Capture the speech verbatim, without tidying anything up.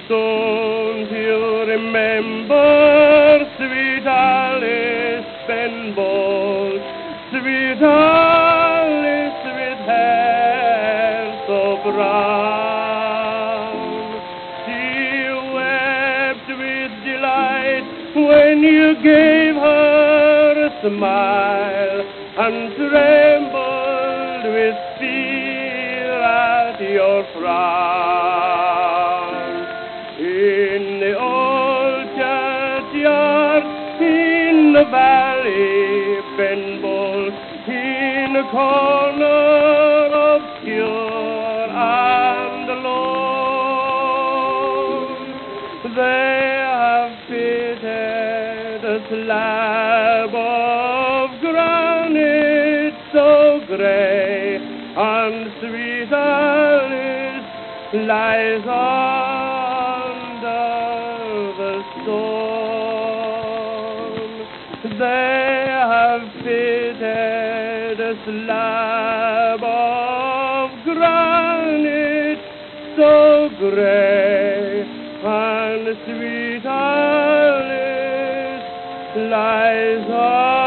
Don't you remember sweet Alice Benbow, sweet Alice with hair so brown? She wept with delight when you gave her a smile, and trembled with fear at your frown. In the old churchyard, in the valley, Benbow, in a corner obscure and alone, they have fitted a slab of granite so grey, and sweet Alice lies under the stone. They have fitted a slab of granite so grey, and sweet Alice lies under